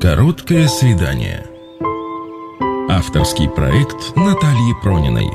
Короткое свидание. Авторский проект Натальи Прониной.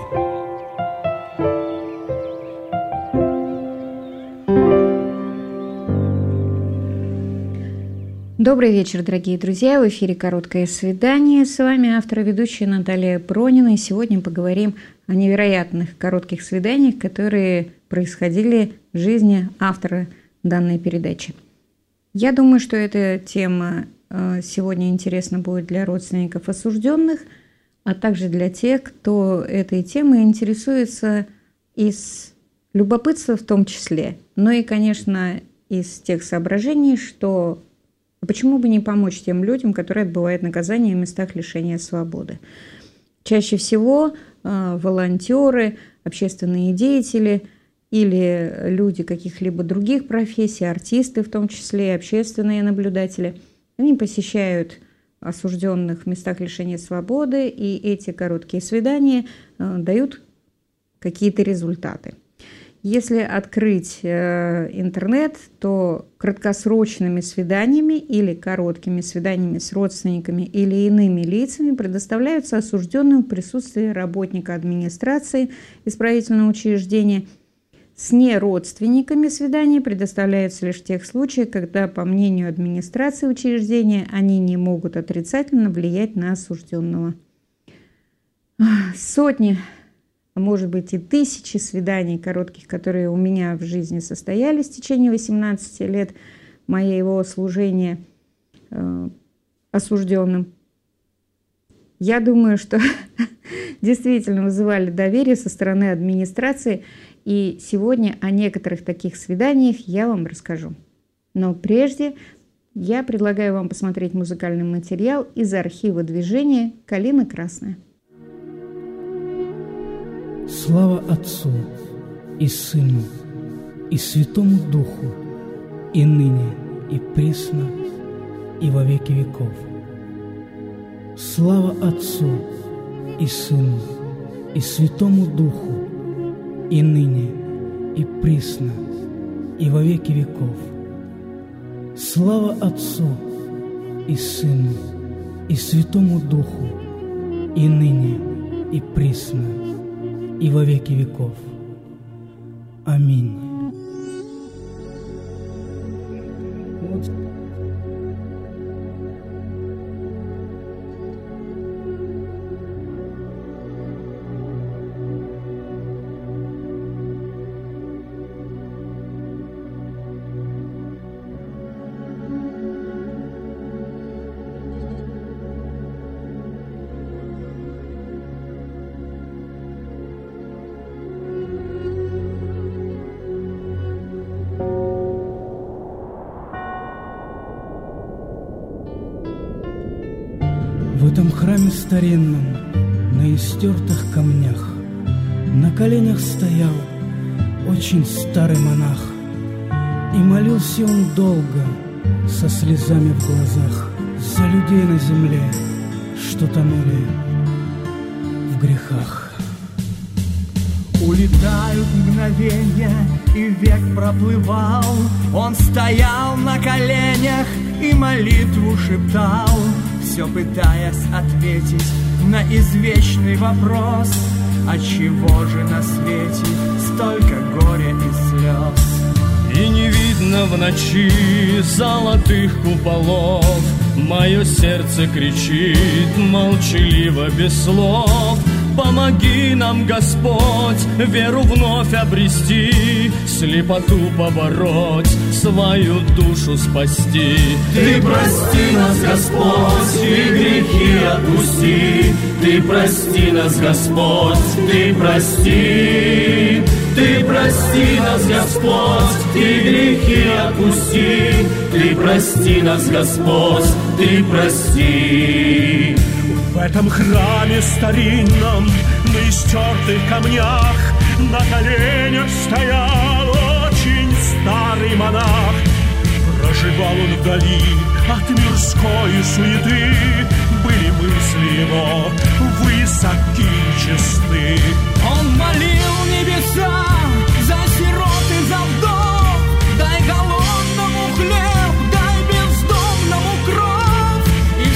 Добрый вечер, дорогие друзья! В эфире «Короткое свидание». С вами автор и ведущая Наталья Пронина. И сегодня поговорим о невероятных коротких свиданиях, которые происходили в жизни автора данной передачи. Я думаю, что эта тема сегодня интересна будет для родственников осужденных, а также для тех, кто этой темой интересуется из любопытства в том числе, но и, конечно, из тех соображений, что почему бы не помочь тем людям, которые отбывают наказание в местах лишения свободы. Чаще всего волонтеры, общественные деятели или люди каких-либо других профессий, артисты в том числе, общественные наблюдатели, они посещают осужденных в местах лишения свободы, и эти короткие свидания дают какие-то результаты. Если открыть интернет, то краткосрочными свиданиями или короткими свиданиями с родственниками или иными лицами предоставляются осужденным в присутствии работника администрации исправительного учреждения. С неродственниками свидания предоставляются лишь в тех случаях, когда, по мнению администрации учреждения, они не могут отрицательно влиять на осужденного. Сотни, а может быть и тысячи свиданий коротких, которые у меня в жизни состоялись в течение 18 лет моего служения осужденным. Я думаю, что действительно вызывали доверие со стороны администрации, и сегодня о некоторых таких свиданиях я вам расскажу. Но прежде я предлагаю вам посмотреть музыкальный материал из архива движения «Калина красная». Слава Отцу и Сыну и Святому Духу, и ныне, и присно, и во веки веков. Слава Отцу и Сыну и Святому Духу, и ныне, и присно, и во веки веков. Слава Отцу и Сыну и Святому Духу, и ныне, и присно, и во веки веков. Аминь. В этом храме старинном, на истертых камнях, на коленях стоял очень старый монах, и молился он долго, со слезами в глазах, за людей на земле, что тонули в грехах. Улетают мгновения, и век проплывал. Он стоял на коленях и молитву шептал, все пытаясь ответить на извечный вопрос: отчего же на свете столько горя и слез? И не видно в ночи золотых куполов, мое сердце кричит молчаливо без слов. Помоги нам, Господь, веру вновь обрести, слепоту побороть, свою душу спасти. Ты прости нас, Господь, и грехи отпусти. Ты прости нас, Господь, ты прости. Ты прости нас, Господь, и грехи отпусти. Ты прости нас, Господь, ты прости. В этом храме старинном, на истертых камнях, на коленях стоял очень старый монах. Проживал он вдали от мирской суеты, были мысли его высоки и чисты. Он молил небеса за сирот и за вдов, дай голодному хлеб, дай бездомному кров. И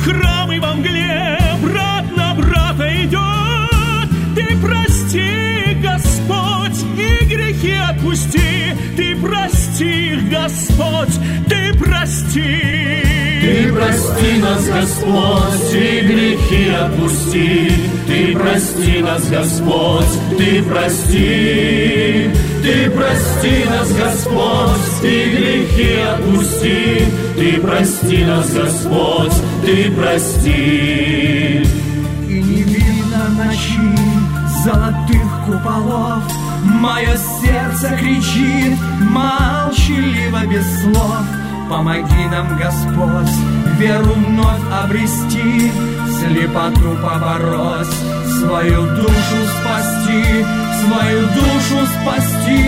храм и во мгле брат на брата идет. Ты прости, Господь, и грехи отпусти. Ты прости, Господь, ты прости. Ты прости нас, Господь, и грехи отпусти. Ты прости нас, Господь, ты прости. Ты прости нас, Господь, и грехи отпусти. Ты прости нас, Господь, ты прости. И не видно ночи золотых куполов. Мое сердце кричит молчаливо без слов. Помоги нам, Господь, веру вновь обрести, слепоту побороть, свою душу спасти, свою душу спасти.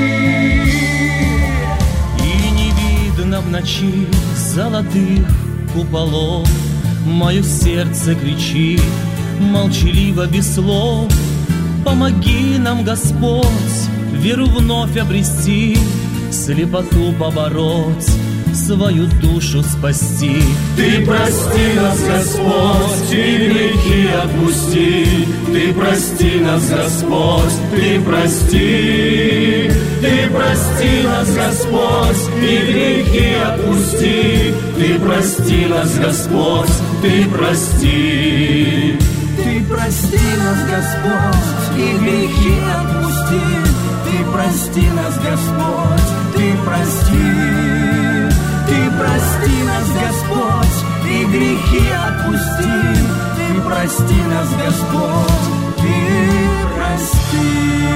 И не видно в ночи золотых куполов. Мое сердце кричит молчаливо без слов. Помоги нам, Господь, веру вновь обрести, слепоту побороть, свою душу спасти. Ты прости нас, Господь, и грехи отпусти. Ты прости нас, Господь, ты прости. Ты прости нас, Господь, и грехи отпусти. Ты прости нас, Господь, ты прости. Ты прости нас, Господь, и грехи отпусти. Ты прости нас, Господь, ты прости. Ты прости нас, Господь, и грехи отпусти. Ты прости нас, Господь, ты прости.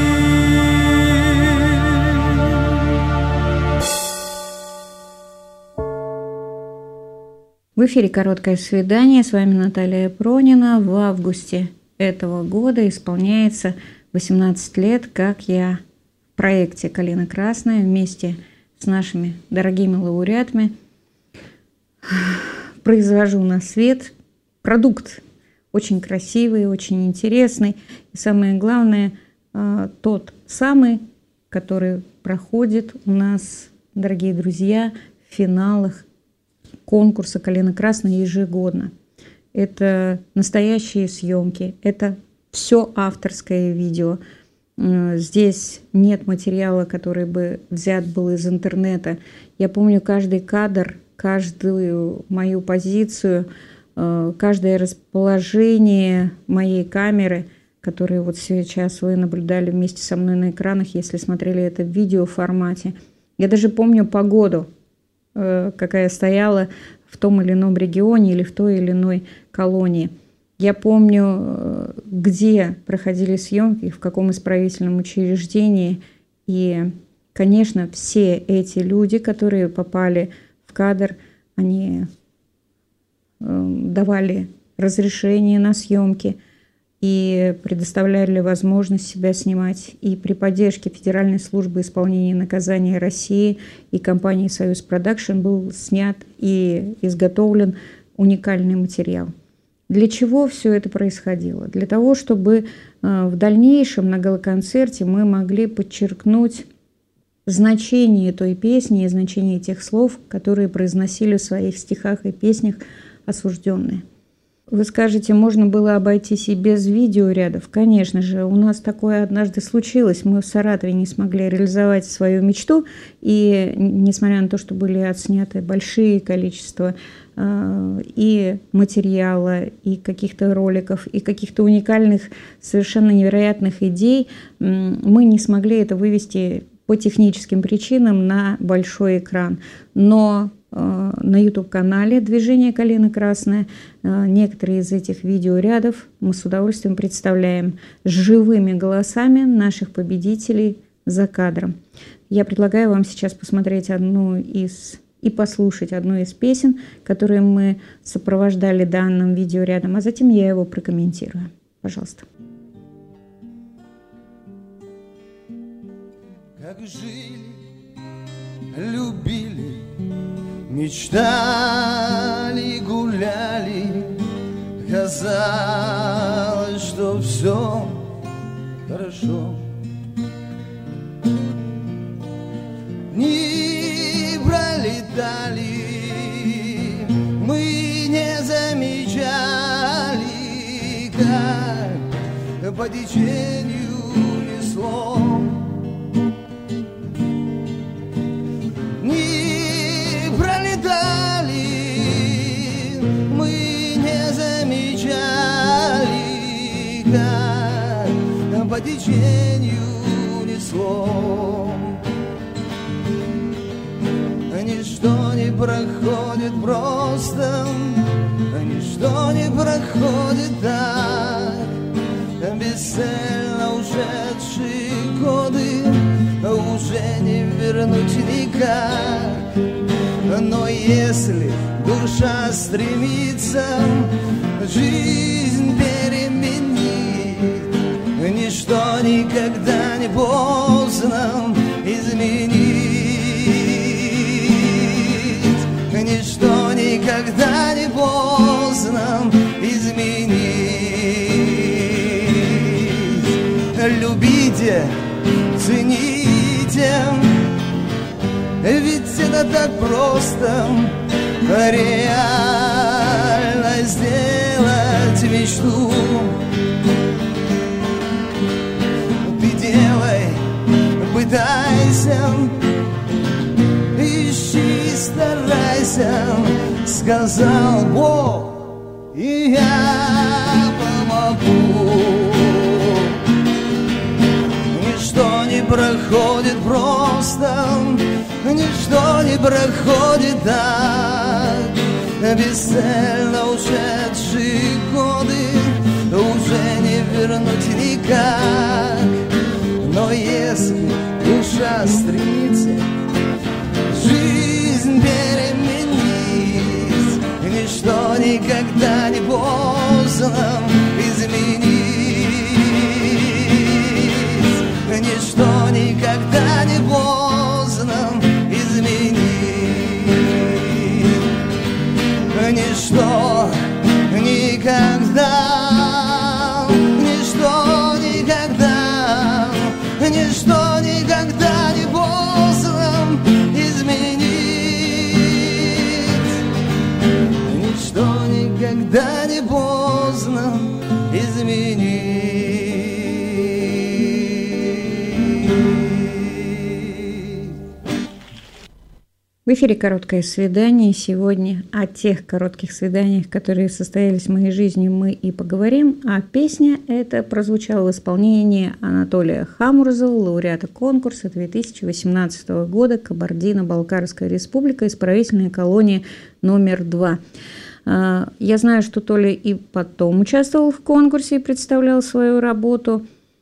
В эфире «Короткое свидание». С вами Наталья Пронина. В августе этого года исполняется 18 лет, как я в проекте «Калина Красная» вместе с нашими дорогими лауреатами произвожу на свет продукт очень красивый, очень интересный. И самое главное, тот самый, который проходит у нас, дорогие друзья, в финалах конкурса «Калина Красная» ежегодно. Это настоящие съемки, это все авторское видео. Здесь нет материала, который бы взят был из интернета. Я помню каждый кадр, каждую мою позицию, каждое расположение моей камеры, которую вот сейчас вы наблюдали вместе со мной на экранах, если смотрели это в видеоформате. Я даже помню погоду, какая стояла в том или ином регионе или в той или иной колонии. Я помню, где проходили съемки, в каком исправительном учреждении. И, конечно, все эти люди, которые попали в кадр, они давали разрешение на съемки и предоставляли возможность себя снимать. И при поддержке Федеральной службы исполнения наказания России и компании «Союз Продакшн» был снят и изготовлен уникальный материал. Для чего все это происходило? Для того, чтобы в дальнейшем на галоконцерте мы могли подчеркнуть значение той песни и значение тех слов, которые произносили в своих стихах и песнях осужденные. Вы скажете, можно было обойтись и без видеорядов? Конечно же, у нас такое однажды случилось. Мы в Саратове не смогли реализовать свою мечту, и несмотря на то, что были отсняты большие количества и материала, и каких-то роликов, и каких-то уникальных, совершенно невероятных идей, мы не смогли это вывести по техническим причинам на большой экран. Но на YouTube-канале «Движение Калина Красная» некоторые из этих видеорядов мы с удовольствием представляем с живыми голосами наших победителей за кадром. Я предлагаю вам сейчас посмотреть и послушать одну из песен, которые мы сопровождали данным видеорядом, а затем я его прокомментирую. Пожалуйста. Как жили, любили, мечтали, гуляли, казалось, что все хорошо. Дни пролетали, мы не замечали, как по течению несло. Не пролетали, мы не замечали, как по течению несло. Ничто не проходит просто, ничто не проходит так. Бесцельно ушедшие годы уже не вернуть никак. Но если душа стремится жизнь переменить, ничто никогда не поздно изменить. Ничто никогда не поздно изменить. Любите, цените, ведь это так просто. Реально сделать мечту. Ты делай, пытайся, ищи, старайся, сказал Бог, и я помогу. Ничто не проходит просто, ничто не проходит так. Бесцельно ушедшие годы уже не вернуть никак. Но если душа стремится жизнь переменить, ничто никогда не поздно изменить. Ничто никогда не поздно изменить. Ничто никогда, ничто никогда, ничто никогда не поздно изменить. Ничто никогда не поздно изменить. В эфире «Короткое свидание». Сегодня о тех коротких свиданиях, которые состоялись в моей жизни, мы и поговорим. А песня эта прозвучала в исполнении Анатолия Хамурзова, лауреата конкурса 2018 года «Кабардино-Балкарская республика. Исправительная колония номер 2». Я знаю, что Толя и потом участвовал в конкурсе и представлял свою работу.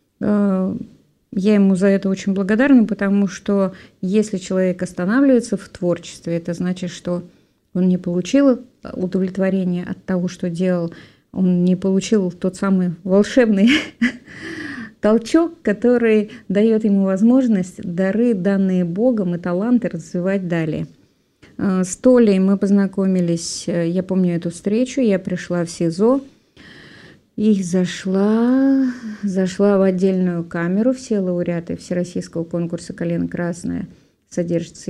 Я ему за это очень благодарна, потому что если человек останавливается в творчестве, это значит, что он не получил удовлетворения от того, что делал, он не получил тот самый волшебный толчок, который дает ему возможность дары, данные Богом, и таланты развивать далее. С Толей мы познакомились, я помню эту встречу, я пришла в СИЗО, и зашла в отдельную камеру. Все лауреаты Всероссийского конкурса «Калина красная» содержались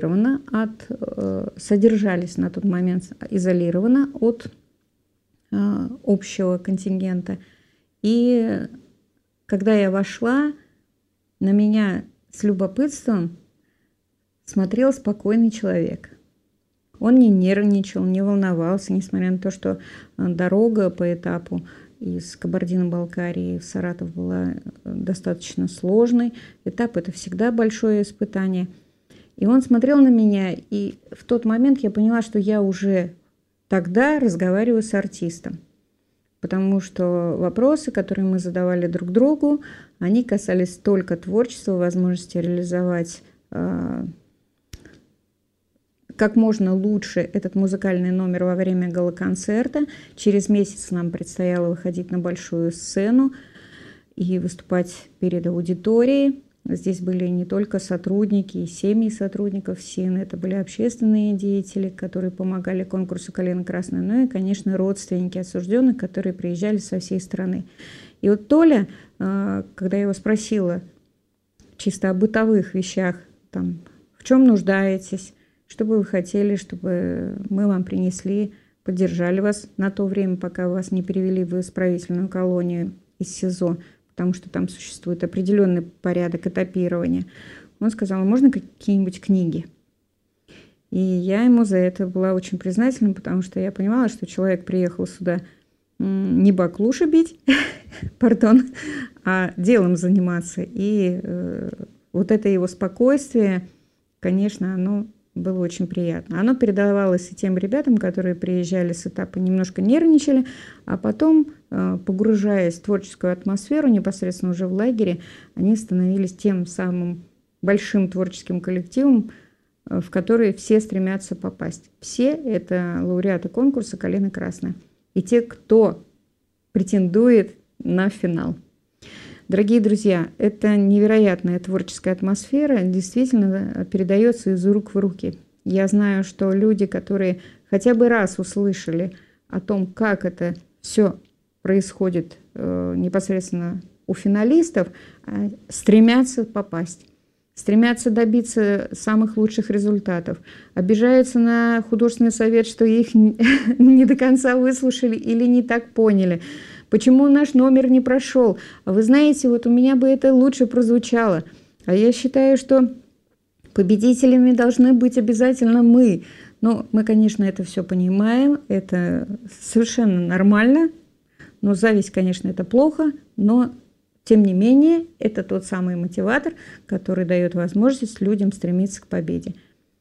содержались на тот момент изолированно от общего контингента. И когда я вошла, на меня с любопытством смотрел спокойный человек. Он не нервничал, не волновался, несмотря на то, что дорога по этапу из Кабардино-Балкарии в Саратов была достаточно сложной. Этап – это всегда большое испытание. И он смотрел на меня, и в тот момент я поняла, что я уже тогда разговариваю с артистом. Потому что вопросы, которые мы задавали друг другу, они касались только творчества, возможности реализовать как можно лучше этот музыкальный номер во время гала-концерта. Через месяц нам предстояло выходить на большую сцену и выступать перед аудиторией. Здесь были не только сотрудники и семьи сотрудников СИН, это были общественные деятели, которые помогали конкурсу «Калина красная», ну и, конечно, родственники осужденных, которые приезжали со всей страны. И вот Толя, когда я его спросила чисто о бытовых вещах, там, в чем нуждаетесь, что бы вы хотели, чтобы мы вам принесли, поддержали вас на то время, пока вас не перевели в исправительную колонию из СИЗО, потому что там существует определенный порядок этапирования. Он сказал: можно какие-нибудь книги? И я ему за это была очень признательна, потому что я понимала, что человек приехал сюда не баклуши бить, пардон, а делом заниматься. И вот это его спокойствие, конечно, оно было очень приятно. Оно передавалось и тем ребятам, которые приезжали с этапа, немножко нервничали, а потом, погружаясь в творческую атмосферу, непосредственно уже в лагере, они становились тем самым большим творческим коллективом, в который все стремятся попасть. Все — это лауреаты конкурса «Калина красная» и те, кто претендует на финал. Дорогие друзья, это невероятная творческая атмосфера действительно передается из рук в руки. Я знаю, что люди, которые хотя бы раз услышали о том, как это все происходит непосредственно у финалистов, стремятся попасть. Стремятся добиться самых лучших результатов, обижаются на художественный совет, что их не до конца выслушали или не так поняли. Почему наш номер не прошел? А вы знаете, вот у меня бы это лучше прозвучало. А я считаю, что победителями должны быть обязательно мы. Ну, мы, конечно, это все понимаем, это совершенно нормально, но зависть, конечно, это плохо, но тем не менее, это тот самый мотиватор, который дает возможность людям стремиться к победе.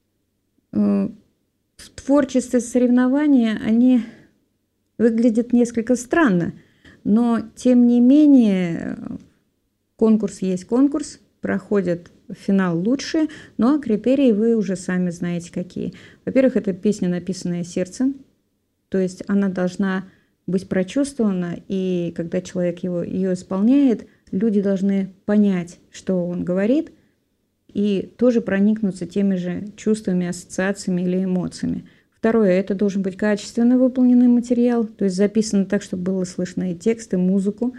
В творчестве соревнования они выглядят несколько странно, но тем не менее конкурс есть конкурс, проходит финал лучшие, ну а критерии вы уже сами знаете какие. Во-первых, это песня, написанная сердцем, то есть она должна быть прочувствована, и когда человек ее исполняет, люди должны понять, что он говорит, и тоже проникнуться теми же чувствами, ассоциациями или эмоциями. Второе, это должен быть качественно выполненный материал, то есть записано так, чтобы было слышно и текст, и музыку.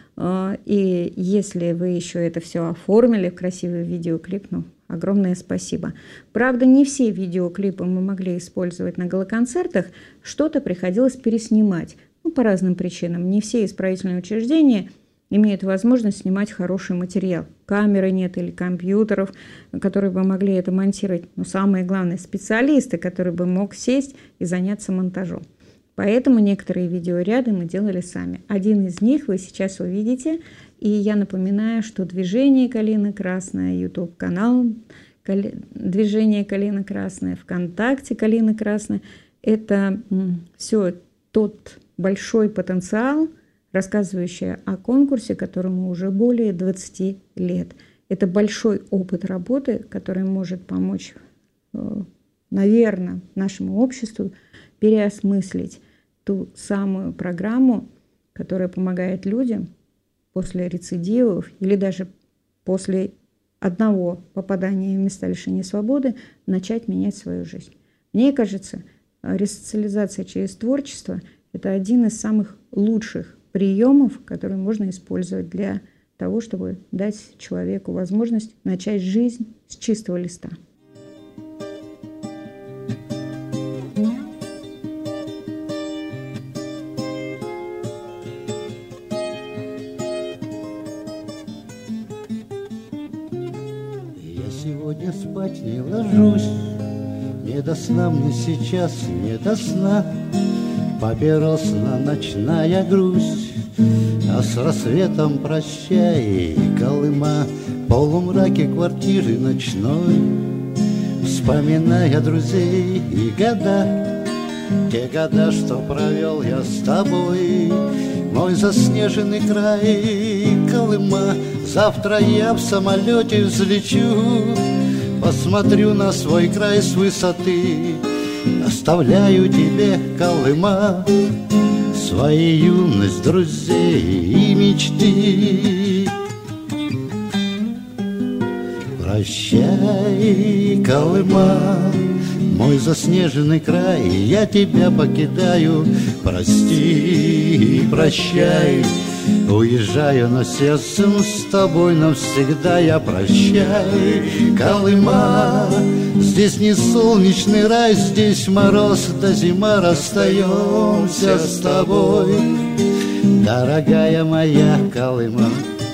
И если вы еще это все оформили в красивый видеоклип, ну, огромное спасибо. Правда, не все видеоклипы мы могли использовать на галоконцертах, что-то приходилось переснимать. Ну, по разным причинам. Не все исправительные учреждения имеют возможность снимать хороший материал. Камеры нет или компьютеров, которые бы могли это монтировать. Но самое главное, специалисты, которые бы мог сесть и заняться монтажом. Поэтому некоторые видеоряды мы делали сами. Один из них вы сейчас увидите. И я напоминаю, что движение «Калина красная», YouTube-канал «Движение Калина красная», ВКонтакте «Калина красная» — это все тот большой потенциал, рассказывающий о конкурсе, которому уже более 20 лет. Это большой опыт работы, который может помочь, наверное, нашему обществу переосмыслить ту самую программу, которая помогает людям после рецидивов или даже после одного попадания в места лишения свободы начать менять свою жизнь. Мне кажется, ресоциализация через творчество – это один из самых лучших приемов, которые можно использовать для того, чтобы дать человеку возможность начать жизнь с чистого листа. Я сегодня спать не ложусь, не до сна мне сейчас, не до сна. Поберосна ночная грусть, а с рассветом прощай, Колыма, в полумраке квартиры ночной, вспоминая друзей и года, те года, что провел я с тобой, мой заснеженный край, Колыма. Завтра я в самолете взлечу, посмотрю на свой край с высоты. Оставляю тебе, Колыма, свою юность, друзей и мечты. Прощай, Колыма, мой заснеженный край, я тебя покидаю. Прости, прощай, Уезжаю, но сердцем с тобой навсегда я прощай, Колыма. Здесь не солнечный рай, здесь мороз да зима, расстаемся с тобой, дорогая моя Колыма.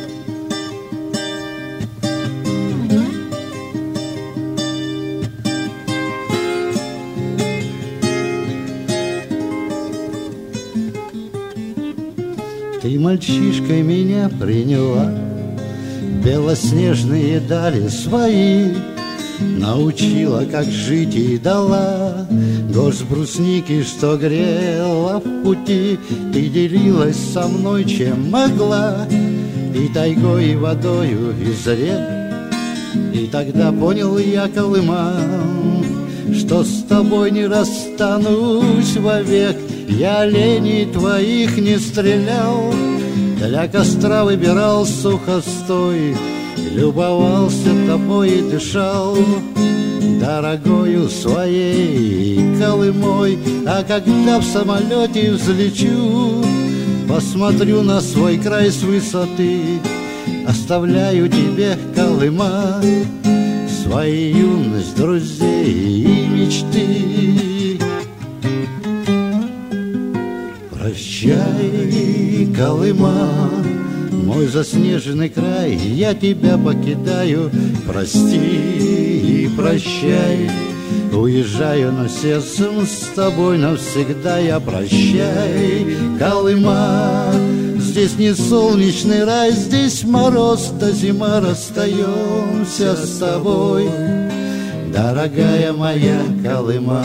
Ты мальчишкой меня приняла, белоснежные дали свои, научила, как жить, и дала горсть брусники, что грела в пути. Ты делилась со мной, чем могла, и тайгой, и водою из рек. И тогда понял я, Колыма, что с тобой не расстанусь вовек. Я оленей твоих не стрелял, для костра выбирал сухостой, любовался тобой и дышал дорогою своей Колымой. А когда в самолете взлечу, посмотрю на свой край с высоты, оставляю тебе, Колыма, свою юность, друзей и мечты. Прощай, Колыма, мой заснеженный край, я тебя покидаю, прости и прощай. Уезжаю, но сердцем с тобой навсегда я прощай, Колыма. Здесь не солнечный рай, здесь мороз да зима, расстаемся с тобой, дорогая моя Колыма.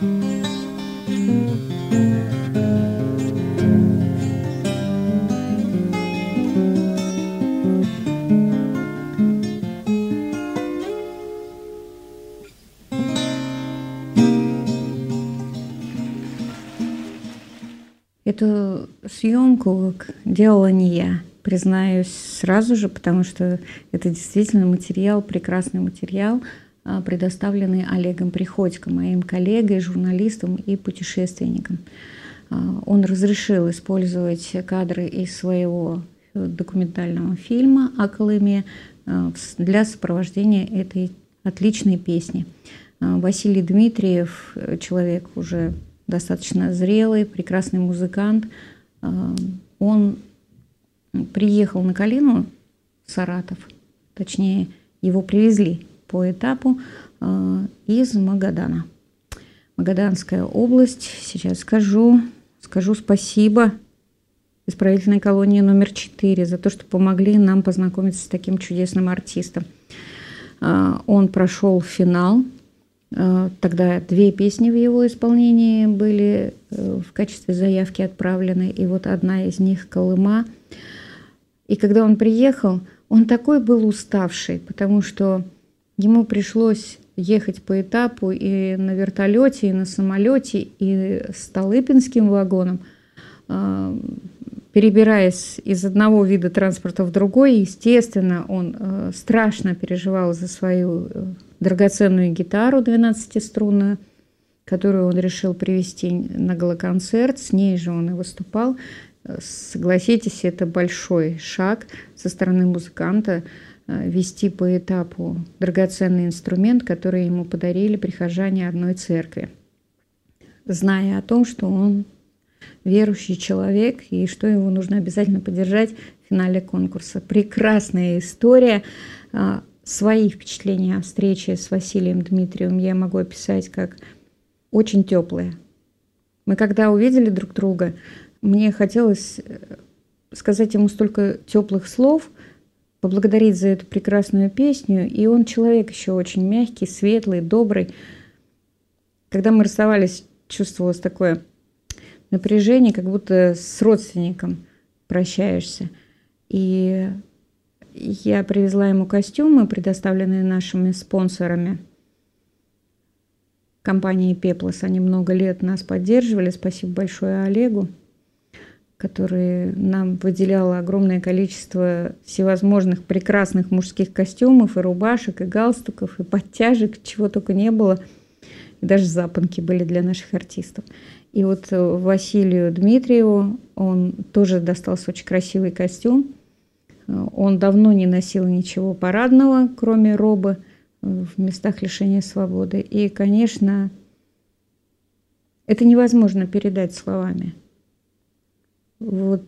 Эту съемку делала не я, признаюсь сразу же, потому что это действительно материал, прекрасный материал, предоставленный Олегом Приходько, моим коллегой, журналистом и путешественником. Он разрешил использовать кадры из своего документального фильма о Колыме для сопровождения этой отличной песни. Василий Дмитриев, человек уже достаточно зрелый, прекрасный музыкант. Он приехал на Калину в Саратов, точнее, его привезли по этапу из Магадана. Магаданская область. Сейчас скажу спасибо исправительной колонии номер 4 за то, что помогли нам познакомиться с таким чудесным артистом. Он прошел финал. Тогда 2 песни в его исполнении были в качестве заявки отправлены, и вот одна из них «Колыма». И когда он приехал, он такой был уставший, потому что ему пришлось ехать по этапу и на вертолете, и на самолете, и с Столыпинским вагоном, перебираясь из одного вида транспорта в другой. Естественно, он страшно переживал за свою драгоценную гитару 12-струнную, которую он решил привезти на галоконцерт. С ней же он и выступал. Согласитесь, это большой шаг со стороны музыканта вести по этапу драгоценный инструмент, который ему подарили прихожане одной церкви, зная о том, что он верующий человек и что его нужно обязательно поддержать в финале конкурса. Прекрасная история. Свои впечатления о встрече с Василием Дмитриевым я могу описать как очень теплые. Мы когда увидели друг друга, мне хотелось сказать ему столько теплых слов, поблагодарить за эту прекрасную песню. И он человек еще очень мягкий, светлый, добрый. Когда мы расставались, чувствовалось такое напряжение, как будто с родственником прощаешься. И я привезла ему костюмы, предоставленные нашими спонсорами, компанией «Пеплос». Они много лет нас поддерживали. Спасибо большое Олегу, который нам выделял огромное количество всевозможных прекрасных мужских костюмов, и рубашек, и галстуков, и подтяжек, чего только не было. И даже запонки были для наших артистов. И вот Василию Дмитриеву он тоже достался очень красивый костюм. Он давно не носил ничего парадного, кроме робы, в местах лишения свободы. И, конечно, это невозможно передать словами. Вот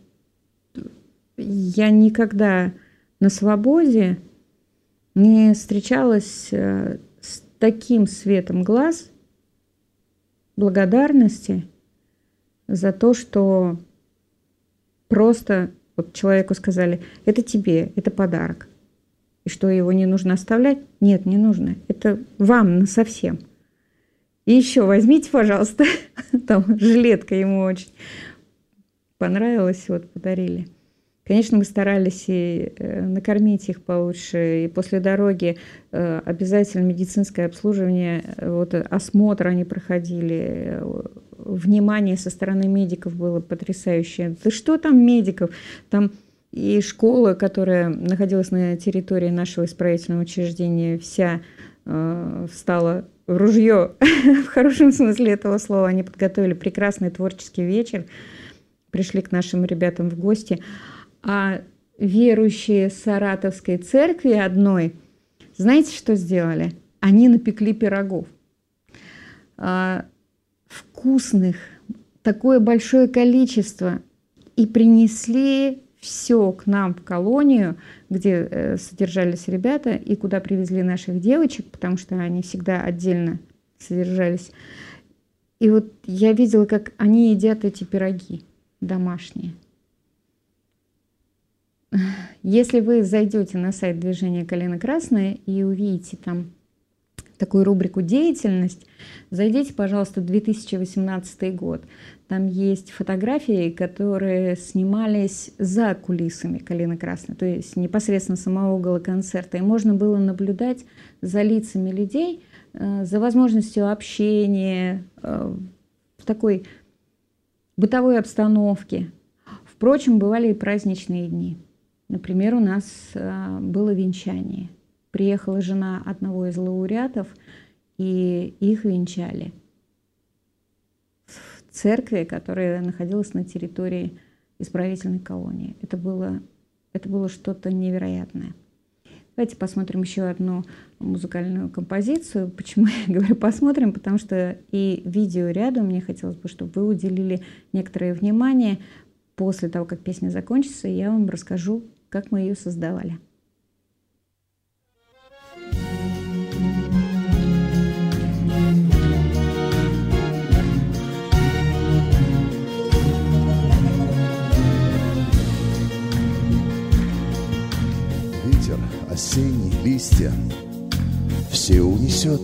я никогда на свободе не встречалась с таким светом глаз благодарности за то, что просто вот человеку сказали: это тебе, это подарок. И что, его не нужно оставлять? Нет, не нужно. Это вам насовсем. И еще возьмите, пожалуйста. Там жилетка ему очень понравилась, вот подарили. Конечно, мы старались и накормить их получше, и после дороги обязательно медицинское обслуживание, вот осмотр они проходили, внимание со стороны медиков было потрясающее. Да что там медиков? Там и школа, которая находилась на территории нашего исправительного учреждения, вся встала в ружье, в хорошем смысле этого слова. Они подготовили прекрасный творческий вечер, пришли к нашим ребятам в гости. А верующие Саратовской церкви одной, знаете, что сделали? Они напекли пирогов. Вкусных, такое большое количество. И принесли все к нам в колонию, где содержались ребята, и куда привезли наших девочек, потому что они всегда отдельно содержались. И вот я видела, как они едят эти пироги домашние. Если вы зайдете на сайт движения «Калина Красная» и увидите там такую рубрику «Деятельность», зайдите, пожалуйста, в 2018 год. Там есть фотографии, которые снимались за кулисами «Калины Красной», то есть непосредственно самого гала-концерта. И можно было наблюдать за лицами людей, за возможностью общения в такой бытовой обстановке. Впрочем, бывали и праздничные дни. Например, у нас было венчание. Приехала жена одного из лауреатов, и их венчали в церкви, которая находилась на территории исправительной колонии. Это было что-то невероятное. Давайте посмотрим еще одну музыкальную композицию. Почему я говорю посмотрим? Потому что и видео рядом. Мне хотелось бы, чтобы вы уделили некоторое внимание. После того, как песня закончится, я вам расскажу, как мы ее создавали. Ветер, осенний, листья все унесет.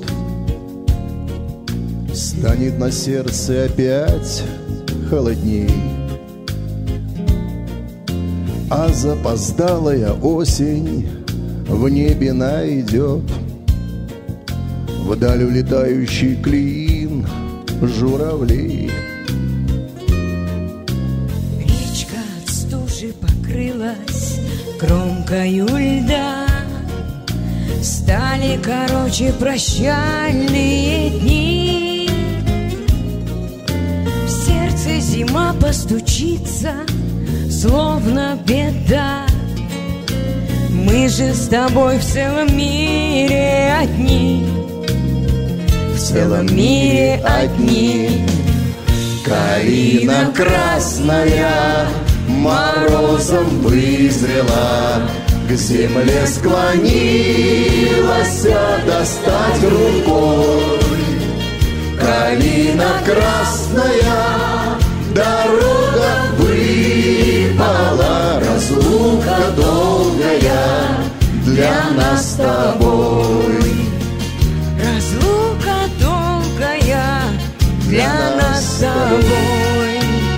Станет на сердце опять холодней. А запоздалая осень в небе найдет вдаль улетающий клин журавлей. Речка от стужи покрылась кромкою льда, стали короче прощальные дни. В сердце зима постучится, словно беда. Мы же с тобой в целом мире одни, в целом мире одни. Калина красная морозом вызрела, к земле склонилась достать рукой. Калина красная, дорога выпала, разлука долгая для нас с тобой. Разлука долгая для нас с тобой.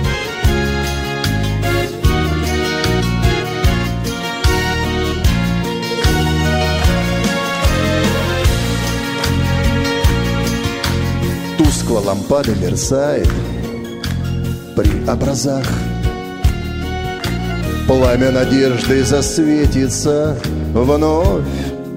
Тускло лампада мерцает при образах, пламя надежды засветится вновь.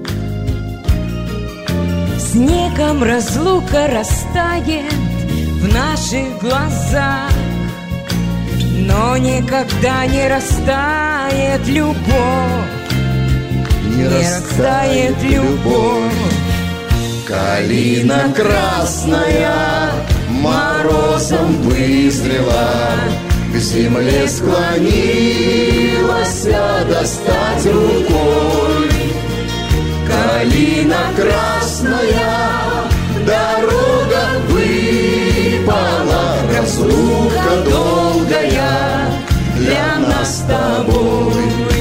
Снегом разлука растает в наших глазах. но никогда не растает любовь, не растает любовь. Калина красная морозом вызрела, к земле склонилась достать рукой. Калина красная, дорога выпала, разлука долгая для нас с тобой.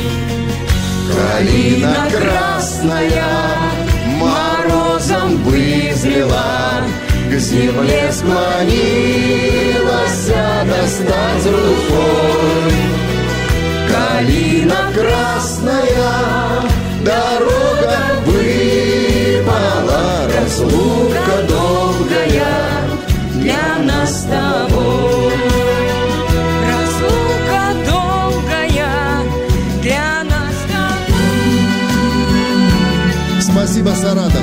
Калина красная морозом вызрела, к земле склонилась достать рукой. Калина красная, дорога выпала, разлука долгая для нас с тобой. Разлука долгая для нас с тобой. Спасибо, Саратов.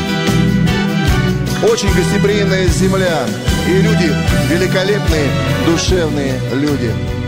Очень гостеприимная земля. И люди великолепные, душевные люди.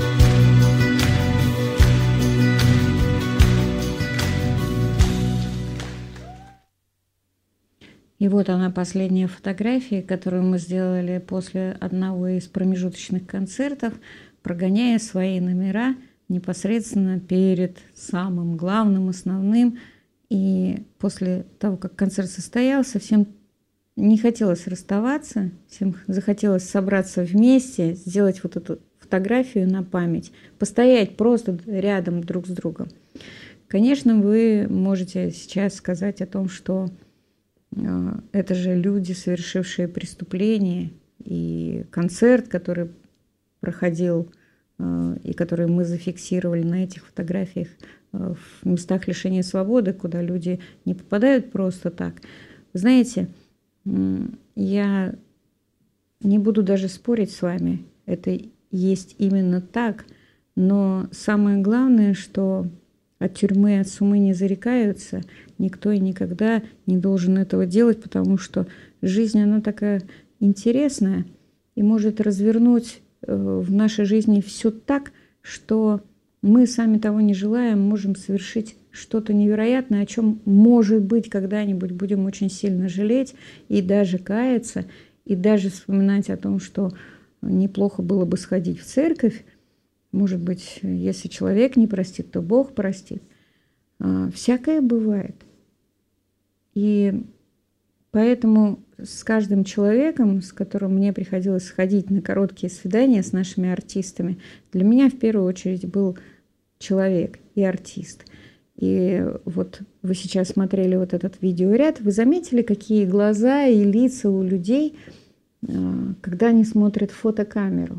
И вот она, последняя фотография, которую мы сделали после одного из промежуточных концертов, прогоняя свои номера непосредственно перед самым главным, основным. И после того, как концерт состоялся, всем не хотелось расставаться, всем захотелось собраться вместе, сделать вот эту фотографию на память, постоять просто рядом друг с другом. Конечно, вы можете сейчас сказать о том, что это же люди, совершившие преступления, и концерт, который проходил и который мы зафиксировали на этих фотографиях в местах лишения свободы, куда люди не попадают просто так. Вы знаете, я не буду даже спорить с вами, это есть именно так, но самое главное, что от тюрьмы, от сумы не зарекаются, никто и никогда не должен этого делать, потому что жизнь, она такая интересная и может развернуть в нашей жизни все так, что мы, сами того не желая, можем совершить что-то невероятное, о чем, может быть, когда-нибудь будем очень сильно жалеть и даже каяться, и даже вспоминать о том, что неплохо было бы сходить в церковь. Может быть, если человек не простит, то Бог простит. Всякое бывает. И поэтому с каждым человеком, с которым мне приходилось ходить на короткие свидания с нашими артистами, для меня в первую очередь был человек и артист. И вот вы сейчас смотрели вот этот видеоряд, вы заметили, какие глаза и лица у людей, когда они смотрят фотокамеру?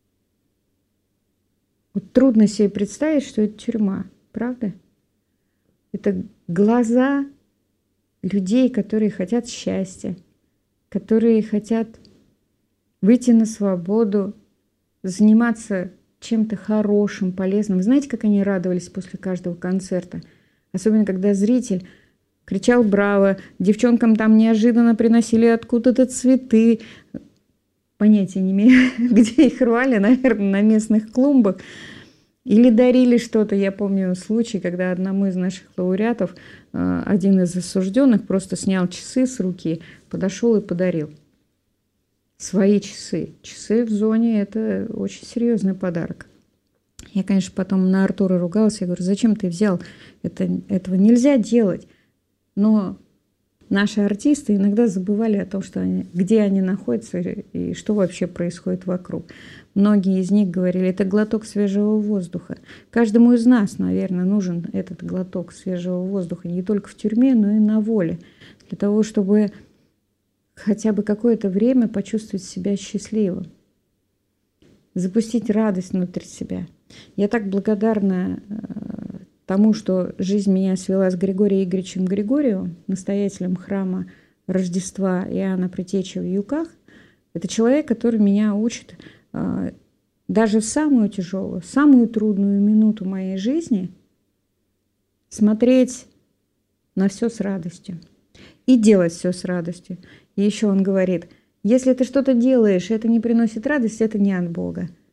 Вот трудно себе представить, что это тюрьма, правда? Это глаза людей, которые хотят счастья, которые хотят выйти на свободу, заниматься чем-то хорошим, полезным. Знаете, как они радовались после каждого концерта? Особенно, когда зритель кричал «Браво!», девчонкам там неожиданно приносили откуда-то цветы. Понятия не имею, где их рвали, наверное, на местных клумбах. Или дарили что-то. Я помню случай, когда одному из наших лауреатов один из осужденных просто снял часы с руки, подошел и подарил. Свои часы. Часы в зоне – это очень серьезный подарок. Я, конечно, потом на Артура ругалась. Я говорю, зачем ты взял? Этого нельзя делать. Но наши артисты иногда забывали о том, где они находятся и что вообще происходит вокруг. Многие из них говорили, это глоток свежего воздуха. Каждому из нас, наверное, нужен этот глоток свежего воздуха не только в тюрьме, но и на воле. Для того, чтобы хотя бы какое-то время почувствовать себя счастливым. Запустить радость внутри себя. Я так благодарна тому, что жизнь меня свела с Григорием Игоревичем Григорьевым, настоятелем храма Рождества Иоанна Предтечи в Юках. Это человек, который меня учит даже в самую тяжелую, самую трудную минуту моей жизни смотреть на все с радостью и делать все с радостью. И еще он говорит, если ты что-то делаешь, и это не приносит радость, это не от Бога.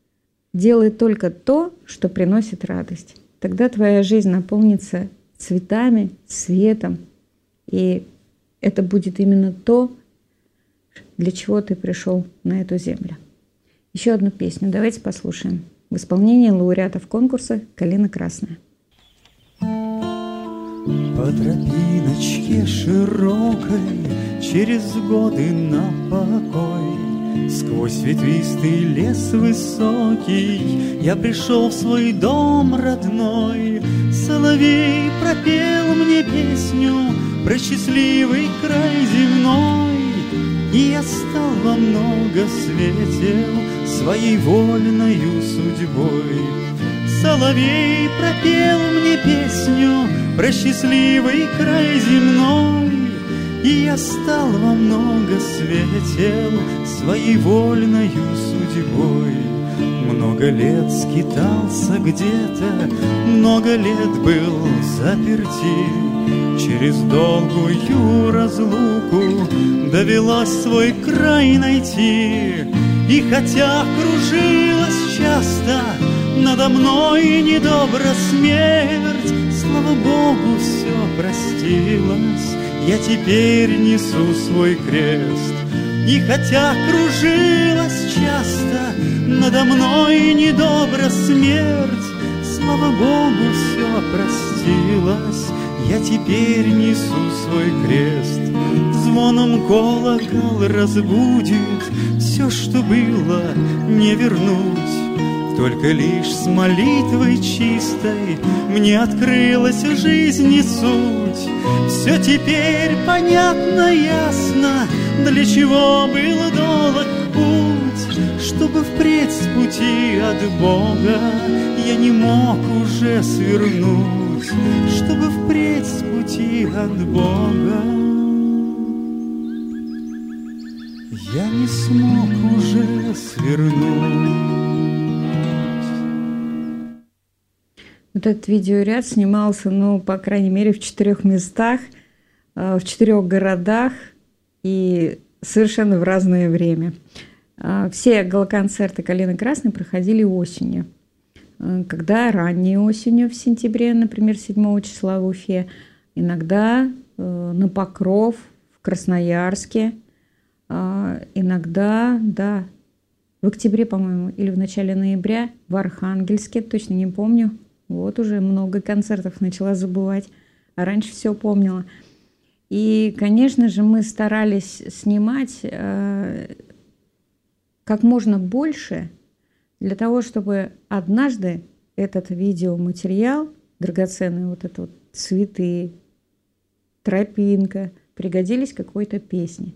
Делай только то, что приносит радость. Тогда твоя жизнь наполнится цветами, светом, и это будет именно то, для чего ты пришел на эту землю. Еще одну песню давайте послушаем в исполнении лауреатов конкурса «Калина красная». По тропиночке широкой, через годы на покой, сквозь ветвистый лес высокий, я пришел в свой дом родной. Соловей пропел мне песню про счастливый край земной, и я стал во много светел своей вольною судьбой. Соловей пропел мне песню про счастливый край земной, и я стал во много светел своей вольною судьбой. Много лет скитался где-то, много лет был заперти, через долгую разлуку довелось свой край найти. И хотя кружилась часто надо мной недобра смерть, слава Богу, все простилось, я теперь несу свой крест. И хотя кружилась часто надо мной недобра смерть, слава Богу, все простилось, я теперь несу свой крест. Звоном колокол разбудит, все, что было, не вернуть. Только лишь с молитвой чистой мне открылась жизнь и суть. Все теперь понятно, ясно, для чего был долг путь. Чтобы впредь с пути от Бога я не мог уже свернуть. Чтобы впредь с пути от Бога я не смог уже свернуть. Вот этот видеоряд снимался, по крайней мере, в 4 местах, в 4 городах и совершенно в разное время. Все галоконцерты «Калины красной» проходили осенью. Когда ранней осенью, в сентябре, например, 7 числа в Уфе, иногда на Покров, в Красноярске, иногда, в октябре, по-моему, или в начале ноября в Архангельске, точно не помню. Вот уже много концертов начала забывать, а раньше все помнила. И, конечно же, мы старались снимать как можно больше для того, чтобы однажды этот видеоматериал, драгоценные вот это вот цветы, тропинка, пригодились какой-то песне.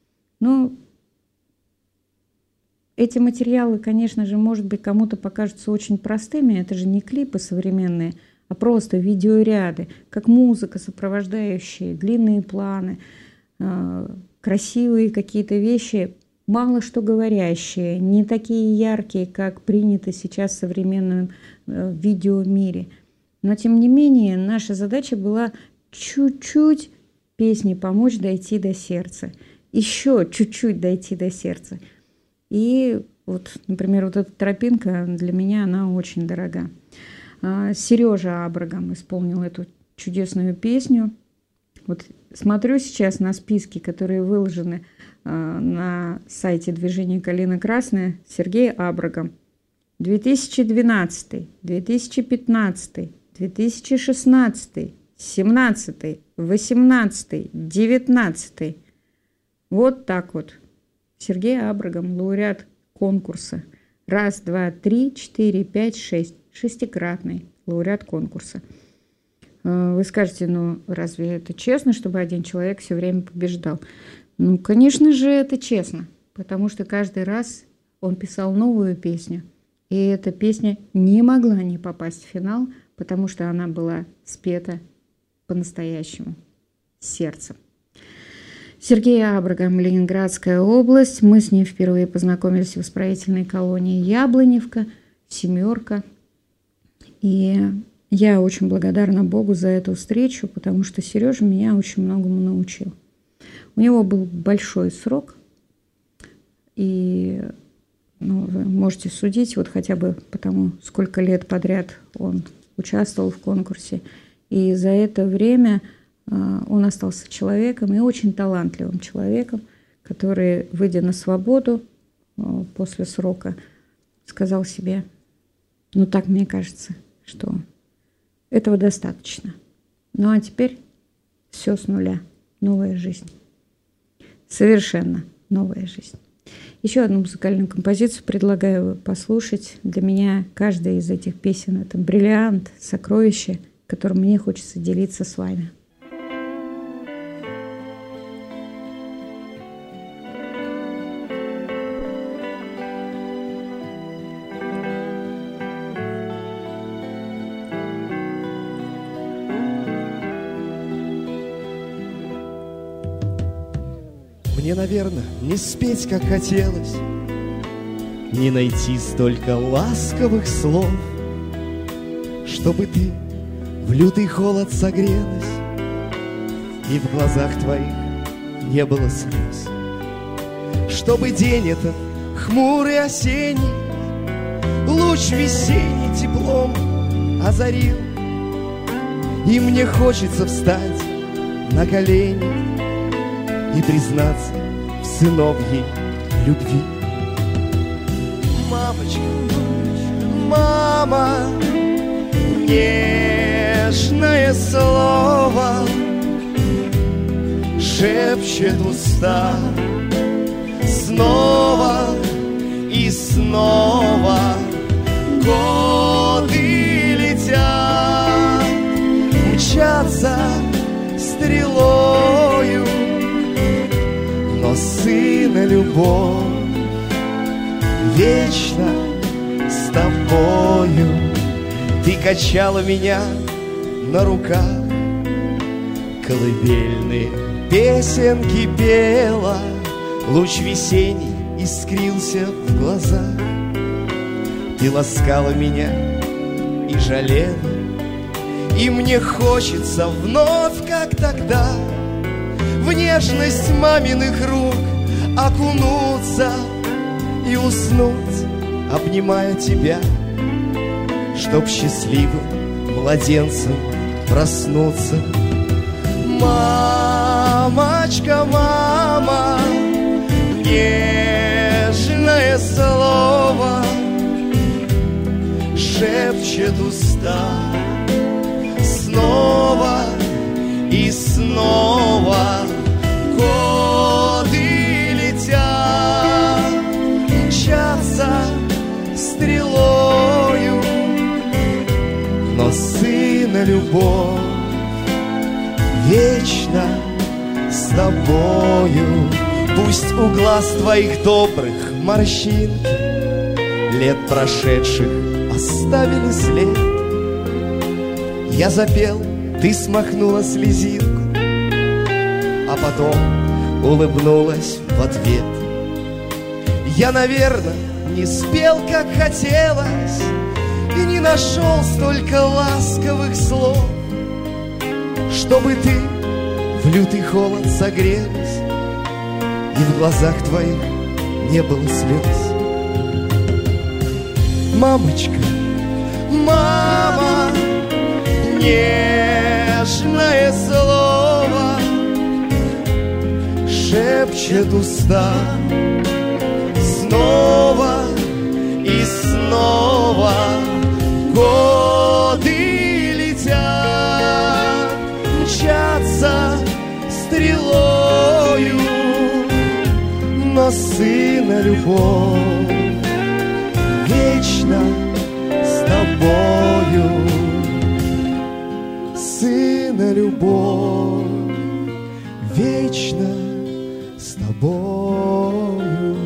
Эти материалы, конечно же, может быть, кому-то покажутся очень простыми. Это же не клипы современные, а просто видеоряды, как музыка, сопровождающие, длинные планы, красивые какие-то вещи, мало что говорящие, не такие яркие, как принято сейчас в современном видеомире. Но, тем не менее, наша задача была чуть-чуть песне помочь дойти до сердца. Еще чуть-чуть дойти до сердца. И вот, например, вот эта тропинка для меня, она очень дорога. Сережа Абрагам исполнил эту чудесную песню. Вот смотрю сейчас на списки, которые выложены на сайте движения «Калина красная». Сергей Абрагам. 2012, 2015, 2016, 2017, 2018, 2019. Вот так вот. Сергей Абрагам, лауреат конкурса. 1, 2, 3, 4, 5, 6. 6-кратный лауреат конкурса. Вы скажете, разве это честно, чтобы один человек все время побеждал? Конечно же, это честно, потому что каждый раз он писал новую песню, и эта песня не могла не попасть в финал, потому что она была спета по-настоящему, сердцем. Сергей Абрагам, Ленинградская область. Мы с ним впервые познакомились в исправительной колонии Яблоневка, 7. И я очень благодарна Богу за эту встречу, потому что Сережа меня очень многому научил. У него был большой срок, и вы можете судить вот хотя бы потому, сколько лет подряд он участвовал в конкурсе. И за это время он остался человеком, и очень талантливым человеком, который, выйдя на свободу после срока, сказал себе: ну так мне кажется, что этого достаточно. Ну а теперь все с нуля. Новая жизнь. Совершенно новая жизнь. Еще одну музыкальную композицию предлагаю послушать. Для меня каждая из этих песен – это бриллиант, сокровище, которым мне хочется делиться с вами. Мне, наверное, не спеть, как хотелось, не найти столько ласковых слов, чтобы ты в лютый холод согрелась, и в глазах твоих не было слез. Чтобы день этот хмурый осенний луч весенний теплом озарил, и мне хочется встать на колени и признаться в сыновьей любви. Мамочка, мама, нежное слово шепчет уста снова и снова. Годы летят, мчатся стрелою, но сына любовь вечно с тобою. Ты качала меня на руках, колыбельные песенки пела, луч весенний искрился в глазах. Ты ласкала меня и жалела, и мне хочется вновь, как тогда, в нежность маминых рук окунуться и уснуть, обнимая тебя, чтоб счастливым младенцем проснуться. Мамочка, мама, нежное слово шепчет уста снова и снова. Годы летят, мчатся стрелою, но сына любовь вечно с тобою. Пусть у глаз твоих добрых морщинки лет прошедших оставили след. Я запел, ты смахнула слезинку, а потом улыбнулась в ответ. Я, наверное, не спел, как хотелось, и не нашел столько ласковых слов, чтобы ты в лютый холод согрелась, и в глазах твоих не было слез. Мамочка, мама, нежное слово шепчет уста снова и снова. Годы летят, мчатся стрелою, но сына любовь вечно с тобою. Сына любовь вечно с тобою.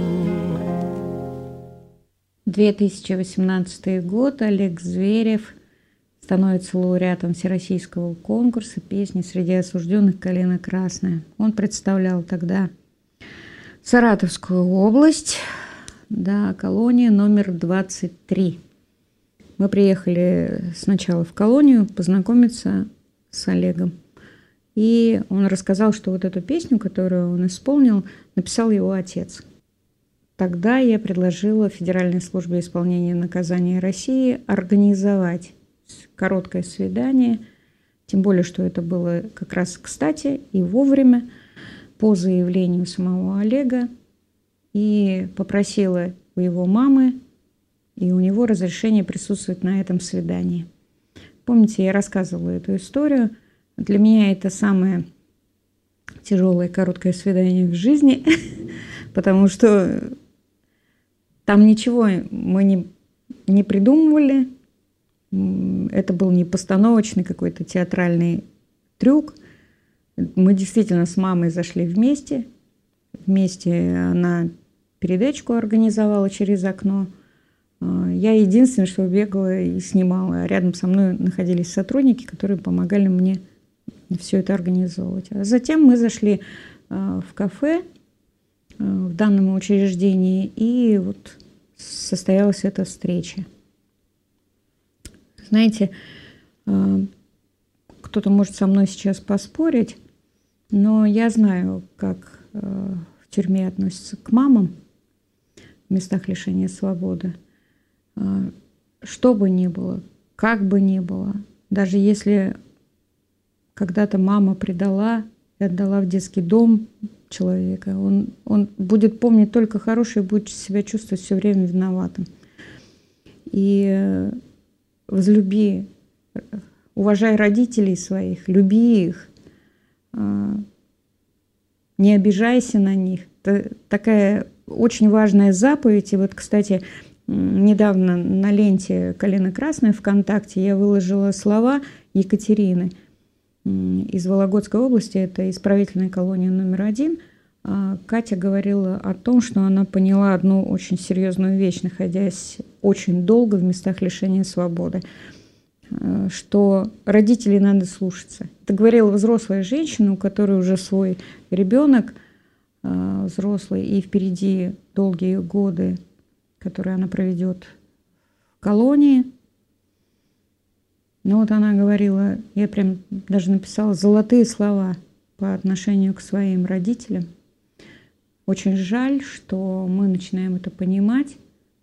2018 год. Олег Зверев становится лауреатом всероссийского конкурса песни «Среди осужденных калина красная». Он представлял тогда Саратовскую область, да, колония номер 23. Мы приехали сначала в колонию познакомиться с Олегом. И он рассказал, что вот эту песню, которую он исполнил, написал его отец. тогда я предложила Федеральной службе исполнения наказания России организовать короткое свидание, тем более, что это было как раз кстати и вовремя, по заявлению самого Олега, и попросила у его мамы и у него разрешение присутствовать на этом свидании. Помните, я рассказывала эту историю. Для меня это самое тяжелое короткое свидание в жизни, потому что там ничего мы не придумывали. Это был не постановочный какой-то театральный трюк. Мы действительно с мамой зашли вместе. Вместе она передачку организовала через окно. Я единственное, что бегала и снимала. Рядом со мной находились сотрудники, которые помогали мне все это организовывать. А затем мы зашли в кафе в данном учреждении, и вот состоялась эта встреча. Знаете, кто-то может со мной сейчас поспорить, но я знаю, как в тюрьме относятся к мамам в местах лишения свободы. Что бы ни было, как бы ни было, даже если когда-то мама предала и отдала в детский дом человека, он будет помнить только хорошее и будет себя чувствовать все время виноватым. И возлюби, уважай родителей своих, люби их, не обижайся на них. Это такая очень важная заповедь. И вот, кстати, недавно на ленте «Калина Красная» ВКонтакте я выложила слова Екатерины из Вологодской области, это исправительная колония номер 1. Катя говорила о том, что она поняла одну очень серьезную вещь, находясь очень долго в местах лишения свободы, что родителей надо слушаться. Это говорила взрослая женщина, у которой уже свой ребенок взрослый, и впереди долгие годы, которые она проведет в колонии. Но вот она говорила, я прям даже написала золотые слова по отношению к своим родителям. Очень жаль, что мы начинаем это понимать,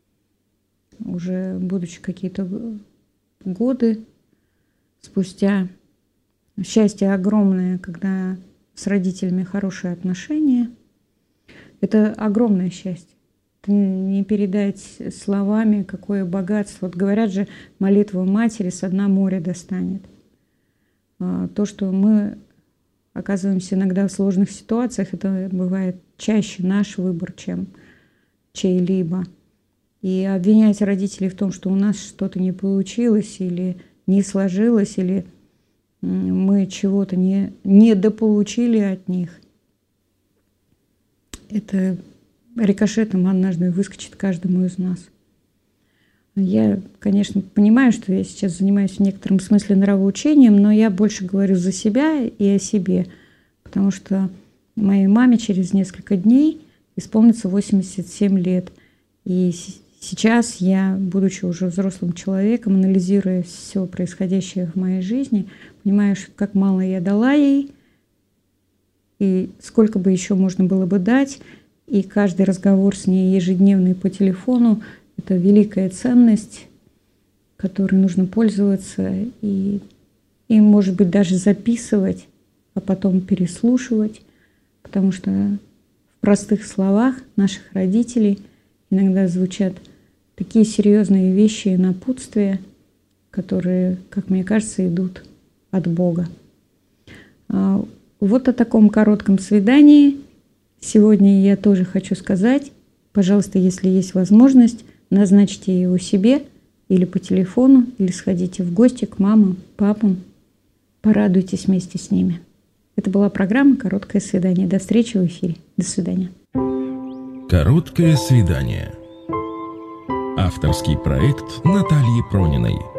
уже будучи какие-то годы спустя. Счастье огромное, когда с родителями хорошие отношения. Это огромное счастье. Это не передать словами, какое богатство. Вот говорят же, молитва матери со дна моря достанет. То, что мы оказываемся иногда в сложных ситуациях, это бывает чаще наш выбор, чем чей-либо. И обвинять родителей в том, что у нас что-то не получилось или не сложилось, или мы чего-то не недополучили от них, это рикошетом однажды выскочит каждому из нас. Я, конечно, понимаю, что я сейчас занимаюсь в некотором смысле нравоучением, но я больше говорю за себя и о себе, потому что моей маме через несколько дней исполнится 87 лет. И сейчас я, будучи уже взрослым человеком, анализируя все происходящее в моей жизни, понимаю, как мало я дала ей, и сколько бы еще можно было бы дать. И каждый разговор с ней ежедневный по телефону – это великая ценность, которой нужно пользоваться и, может быть, даже записывать, а потом переслушивать, потому что в простых словах наших родителей иногда звучат такие серьезные вещи и напутствия, которые, как мне кажется, идут от Бога. Вот о таком коротком свидании сегодня я тоже хочу сказать. Пожалуйста, если есть возможность, назначьте его себе или по телефону, или сходите в гости к мамам, папам. Порадуйтесь вместе с ними. Это была программа «Короткое свидание». До встречи в эфире. До свидания. «Короткое свидание». Авторский проект Натальи Прониной.